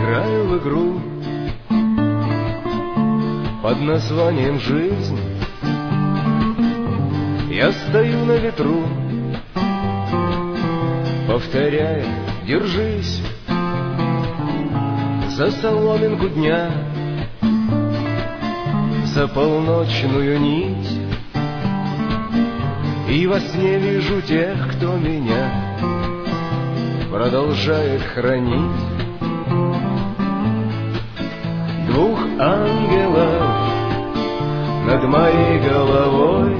играю в игру под названием «Жизнь». Я стою на ветру, повторяя «Держись» за соломинку дня, за полночную нить. И во сне вижу тех, кто меня продолжает хранить. Двух ангелов над моей головой,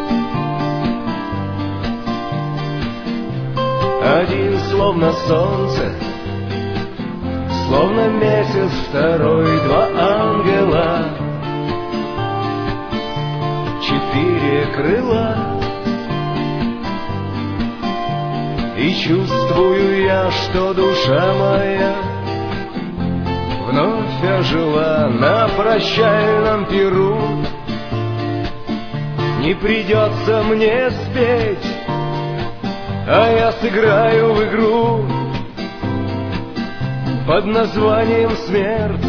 один словно солнце, словно месяц, второй два ангела, четыре крыла. И чувствую я, что душа моя вновь ожила на прощальном пиру. Не придется мне спеть, а я сыграю в игру под названием «Смерть».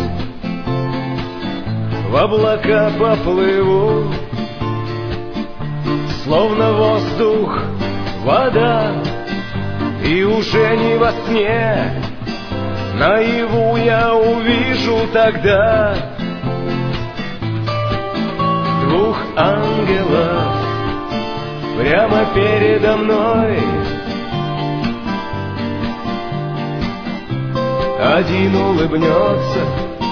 В облака поплыву, словно воздух, вода. И уже не во сне, наяву я увижу тогда двух ангелов прямо передо мной. Один улыбнется,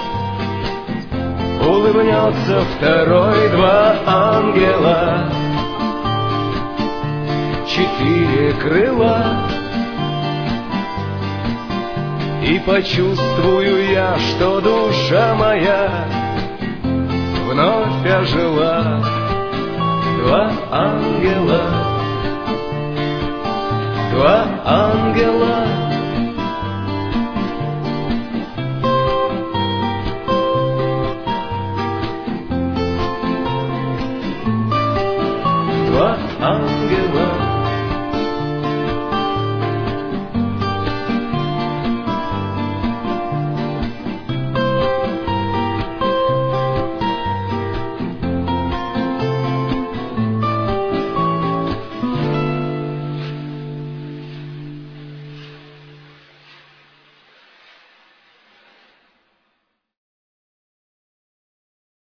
улыбнется второй, два ангела, четыре крыла. И почувствую я, что душа моя вновь ожила. Два ангела, два ангела.